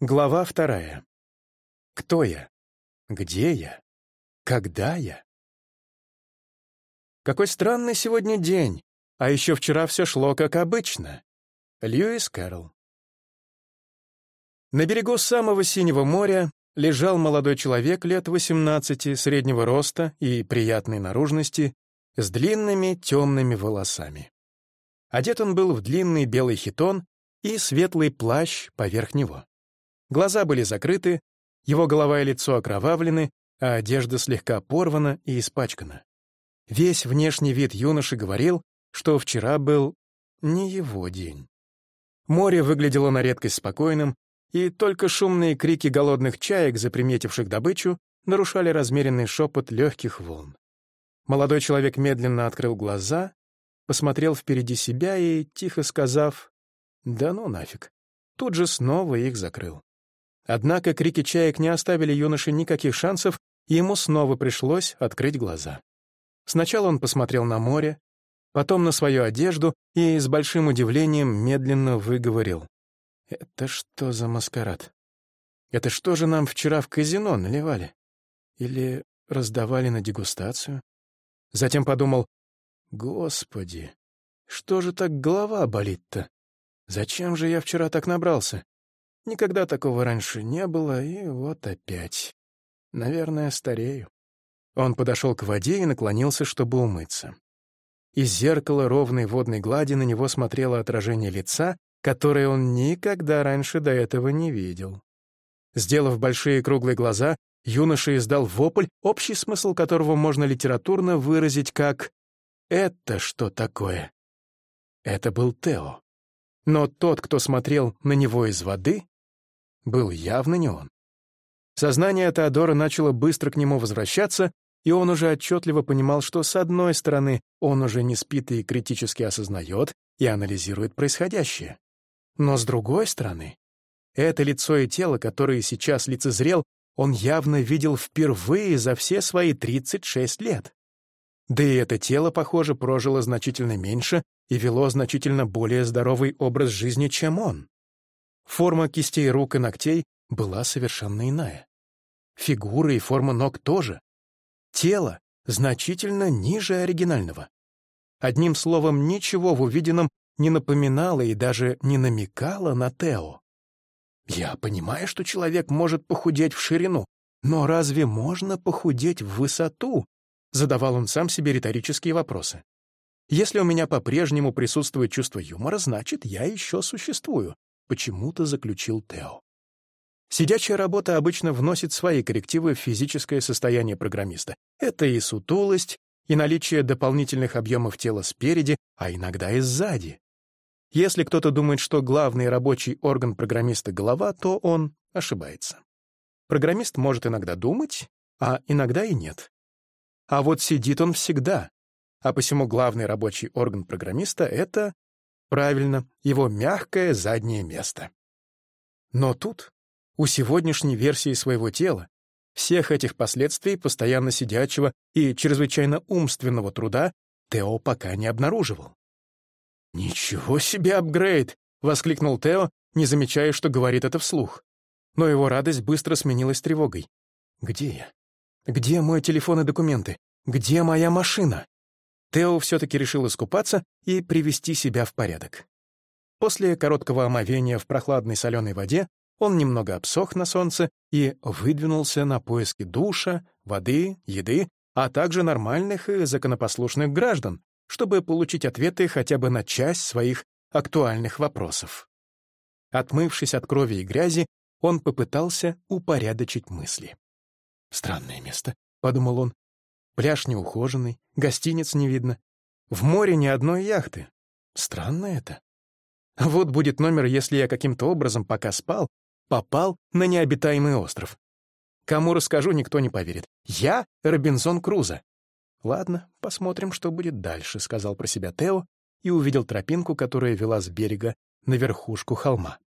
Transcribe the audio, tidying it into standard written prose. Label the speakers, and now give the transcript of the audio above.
Speaker 1: Глава 2. Кто я? Где я? Когда я? Какой странный сегодня день, а еще вчера все шло как обычно. Льюис Кэрролл. На берегу самого синего моря лежал молодой человек лет 18, среднего роста и приятной наружности, с длинными темными волосами. Одет он был в длинный белый хитон и светлый плащ поверх него. Глаза были закрыты, его голова и лицо окровавлены, а одежда слегка порвана и испачкана. Весь внешний вид юноши говорил, что вчера был не его день. Море выглядело на редкость спокойным, и только шумные крики голодных чаек, заприметивших добычу, нарушали размеренный шепот легких волн. Молодой человек медленно открыл глаза, посмотрел впереди себя и, тихо сказав «Да ну нафиг», тут же снова их закрыл. Однако крики чаек не оставили юноше никаких шансов, и ему снова пришлось открыть глаза. Сначала он посмотрел на море, потом на свою одежду и с большим удивлением медленно выговорил. «Это что за маскарад? Это что же нам вчера в казино наливали? Или раздавали на дегустацию?» Затем подумал, «Господи, что же так голова болит-то? Зачем же я вчера так набрался? Никогда такого раньше не было, и вот опять. Наверное, старею». Он подошел к воде и наклонился, чтобы умыться. Из зеркала ровной водной глади на него смотрело отражение лица, которое он никогда раньше до этого не видел. Сделав большие круглые глаза, юноша издал вопль, общий смысл которого можно литературно выразить как «Это что такое?». Это был Тео. Но тот, кто смотрел на него из воды, был явно не он. Сознание Теодора начало быстро к нему возвращаться, и он уже отчетливо понимал, что, с одной стороны, он уже не спит и критически осознает и анализирует происходящее. Но с другой стороны, это лицо и тело, которые сейчас лицезрел, он явно видел впервые за все свои 36 лет. Да и это тело, похоже, прожило значительно меньше и вело значительно более здоровый образ жизни, чем он. Форма кистей рук и ногтей была совершенно иная. Фигура и форма ног тоже. Тело значительно ниже оригинального. Одним словом, ничего в увиденном не напоминало и даже не намекало на Тео. Я понимаю, что человек может похудеть в ширину, но разве можно похудеть в высоту? Задавал он сам себе риторические вопросы. Если у меня по-прежнему присутствует чувство юмора, значит, я еще существую, почему-то заключил Тео. Сидячая работа обычно вносит свои коррективы в физическое состояние программиста. Это и сутулость, и наличие дополнительных объемов тела спереди, а иногда и сзади. Если кто-то думает, что главный рабочий орган программиста — голова, то он ошибается. Программист может иногда думать, а иногда и нет. А вот сидит он всегда, а посему главный рабочий орган программиста — это, правильно, его мягкое заднее место. Но тут, у сегодняшней версии своего тела, всех этих последствий постоянно сидячего и чрезвычайно умственного труда Тео пока не обнаруживал. «Ничего себе апгрейд!» — воскликнул Тео, не замечая, что говорит это вслух. Но его радость быстро сменилась тревогой. «Где я? Где мой телефон и документы? Где моя машина?» Тео все-таки решил искупаться и привести себя в порядок. После короткого омовения в прохладной соленой воде он немного обсох на солнце и выдвинулся на поиски душа, воды, еды, а также нормальных и законопослушных граждан, чтобы получить ответы хотя бы на часть своих актуальных вопросов. Отмывшись от крови и грязи, он попытался упорядочить мысли. «Странное место», — подумал он. «Пляж неухоженный, гостиниц не видно. В море ни одной яхты. Странно это. Вот будет номер, если я каким-то образом, пока спал, попал на необитаемый остров. Кому расскажу, никто не поверит. Я Робинзон Крузо. Ладно, посмотрим, что будет дальше», — сказал про себя Тео и увидел тропинку, которая вела с берега на верхушку холма.